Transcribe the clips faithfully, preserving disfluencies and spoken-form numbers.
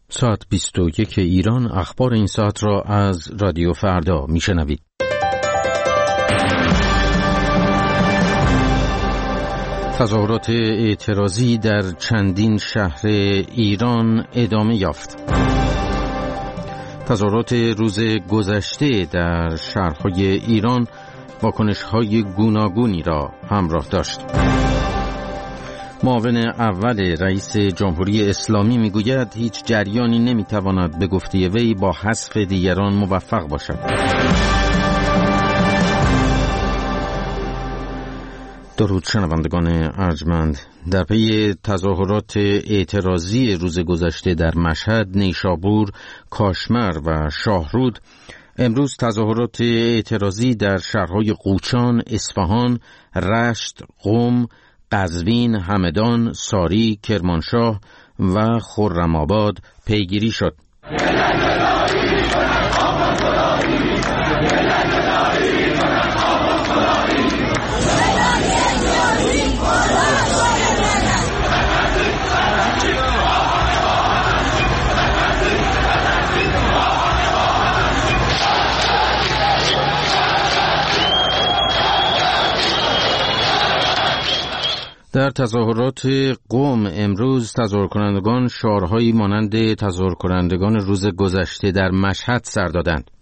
ساعت بیست و یک ایران، اخبار این ساعت را از رادیو فردا میشنوید. تظاهرات اعتراضی در چندین شهر ایران ادامه یافت. تظاهرات روز گذشته در شهرهای ایران واکنش‌های گوناگونی را همراه داشت. معاون اول رئیس جمهوری اسلامی میگوید هیچ جریانی نمیتواند به گفته وی با حذف دیگران موفق باشد. درود شنوندگان ارجمند، در پی تظاهرات اعتراضی روز گذشته در مشهد، نیشابور، کاشمر و شاهرود، امروز تظاهرات اعتراضی در شهرهای قوچان، اصفهان، رشت، قم، قزوین، همدان، ساری، کرمانشاه و خرم‌آباد پیگیری شد. در تظاهرات قم امروز تظاهر کنندگان شعارهایی مانند تظاهر کنندگان روز گذشته در مشهد سر دادند.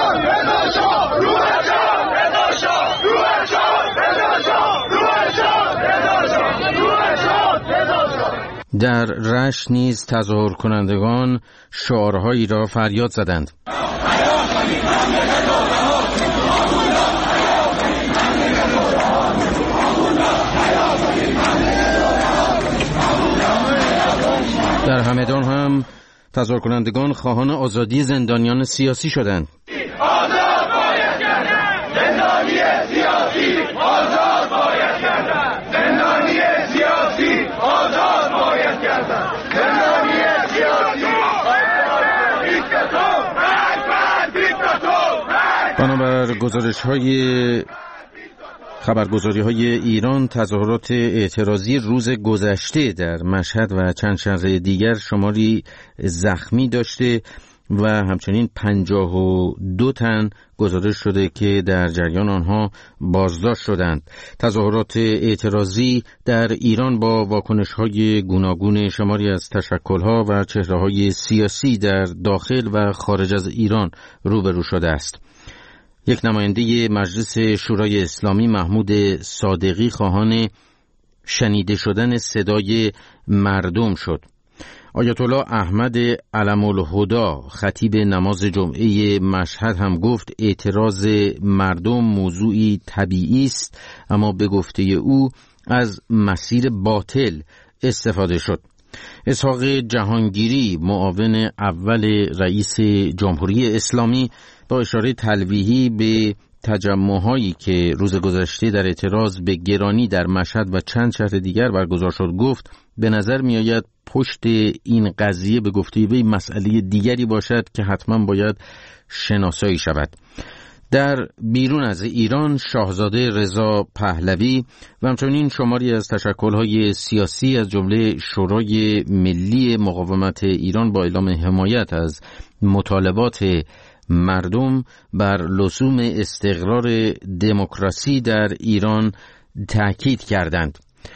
در رشت نیز تظاهر کنندگان شعارهایی را فریاد زدند. در همدان هم تظاهر کنندگان خواهان آزادی زندانیان سیاسی شدند. آزاد باید کردن زندانی سیاسی، آزاد باید کردن زندانی سیاسی، آزاد باید کردن زندانی سیاسی، دیکتاتور، مرگ دیکتاتور. بنابر گزارش‌های خبرگزاری‌های ایران، تظاهرات اعتراضی روز گذشته در مشهد و چند شهر دیگر شماری زخمی داشته و همچنین پنجاه و دو تن گزارش شده که در جریان آنها بازداشت شدند. تظاهرات اعتراضی در ایران با واکنش‌های گوناگون شماری از تشکل‌ها و چهره‌های سیاسی در داخل و خارج از ایران روبرو شده است. یک نماینده مجلس شورای اسلامی، محمود صادقی، خواهان شنیده شدن صدای مردم شد. آیت الله احمد علم‌الهدی، خطیب نماز جمعه مشهد، هم گفت اعتراض مردم موضوعی طبیعی است، اما به گفته او از مسیر باطل استفاده شد. اسحاق جهانگیری، معاون اول رئیس جمهوری اسلامی، با اشاره تلویحی به تجمع‌هایی که روز گذشته در اعتراض به گرانی در مشهد و چند شهر دیگر برگزار شد، گفت به نظر می‌آید پشت این قضیه به گفته وی مسئله دیگری باشد که حتما باید شناسایی شود. در بیرون از ایران، شاهزاده رضا پهلوی و همچنین شماری از تشکل‌های سیاسی از جمله شورای ملی مقاومت ایران با اعلام حمایت از مطالبات مردم بر لزوم استقرار دموکراسی در ایران تأکید کردند.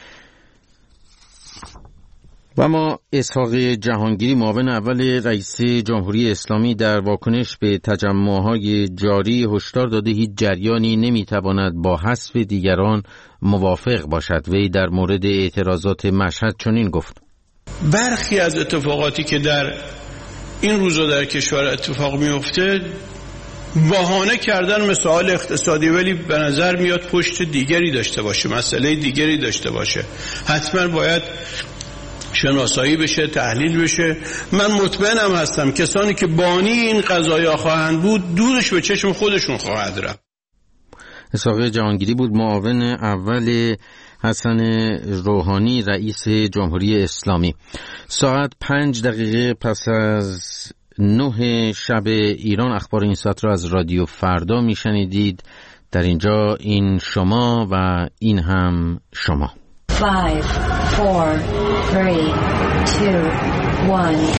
و اما اسحاق جهانگیری، معاون اول رئیس جمهوری اسلامی، در واکنش به تجمع‌های جاری هشدار داده هیچ جریانی نمیتواند با حذف دیگران موافق باشد. وی در مورد اعتراضات مشهد چنین گفت: برخی از اتفاقاتی که در این روزا در کشور اتفاق میفته بهانه کردن مسائل اقتصادی، ولی به نظر میاد پشت دیگری داشته باشه، مسئله دیگری داشته باشه. حتما باید شناسایی بشه، تحلیل بشه. من مطمئنم هستم کسانی که بانی این قضایا خواهند بود دورش به چشم خودشون خواهد رفت. اسحاق جهانگیری بود، معاون اول حسن روحانی رئیس جمهوری اسلامی. ساعت پنج دقیقه پس از نه شب ایران، اخبار این ساعت را از رادیو فردا میشنیدید. در اینجا این شما و این هم شما. five, four, three, two, one